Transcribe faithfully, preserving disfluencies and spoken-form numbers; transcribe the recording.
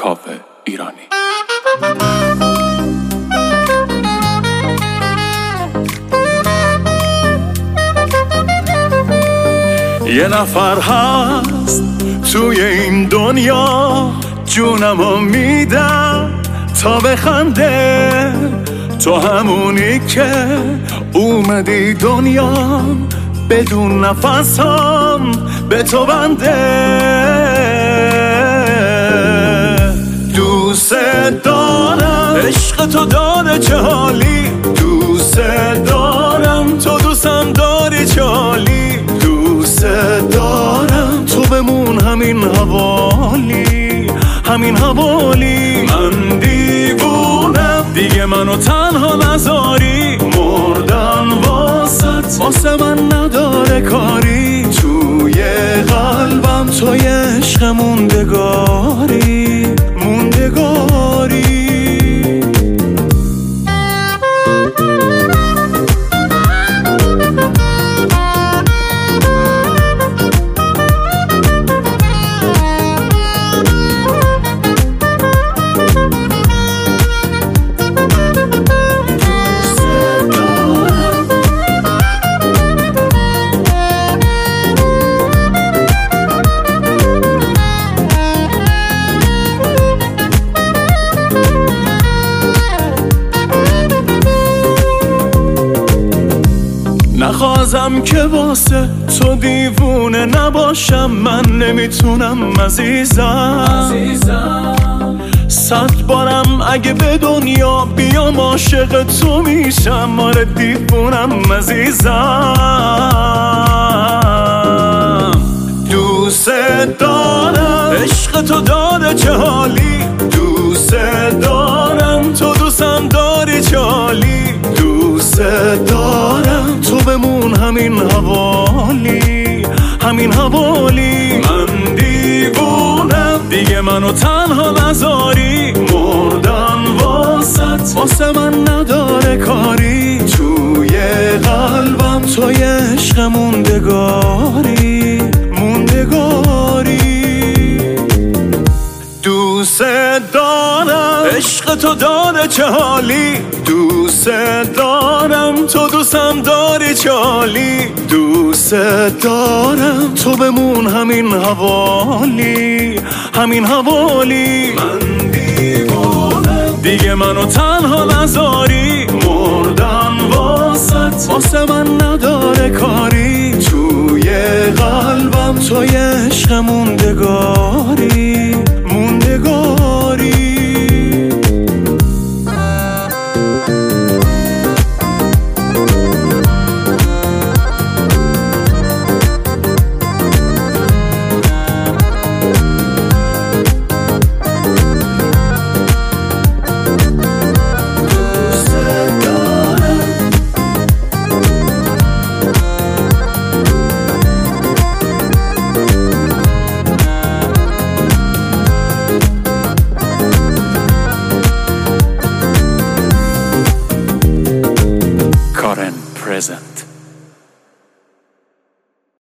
کاوه ایرانی. یه نفر هست توی این دنیا جونمو میدم تا بخنده، تو همونی که اومدی دنیا بدون نفسم به تو بنده. دوست دارم عشق تو داره چه حالی، دوست دارم تو دوستم داری چه حالی، دوست دارم تو بمون همین حوالی همین حوالی. من دیوونم دیگه منو تنها نذاری، مردن واسط واسه من نداره کاری، توی قلبم توی عشق موندگاری موندگاری. نخواستم که واسه تو دیوونه نباشم، من نمیتونم عزیزم. صد بارم اگه به دنیا بیام عاشق تو میشم، آره دیوونم عزیزم. دوست دارم عشق تو داره چه حالی، دوست دارم تو دوستم داری چه حالی، دوست دارم تو بمون همین حوالی همین حوالی. من دیوونم دیگه منو تنها نذاری، مردن واسط واسه من نداره کاری، توی قلبم توی عشق موندگاری موندگاری. دوست دارم عشق تو داره چه حالی، دوست دارم تو دوستم داری چه حالی، دوست دارم تو بمون همین حوالی همین حوالی. من دیوانم دیگه منو تنها نذاری، مردن واسط واسه من نداره کاری، توی قلبم توی عشق موندگاری موندگاری.